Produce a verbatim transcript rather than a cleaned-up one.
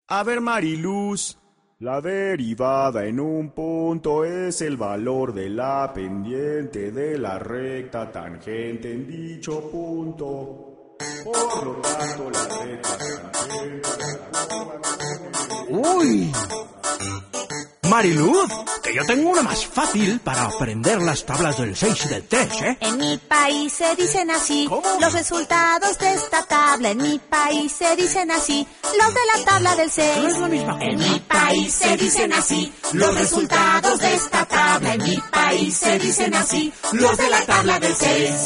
A ver, Mariluz. La derivada en un punto es el valor de la pendiente de la recta tangente en dicho punto. Por lo tanto, la recta tangente... ¡Uy! Mariluz, que yo tengo una más fácil para aprender las tablas del seis y del tres, ¿eh? En mi país se dicen así. ¿Cómo? Los resultados de esta tabla. En mi país se dicen así. Los de la tabla del seis. No es la misma cosa. En mi país se dicen así. Los resultados de esta tabla. En mi país se dicen así. Los de la tabla del seis.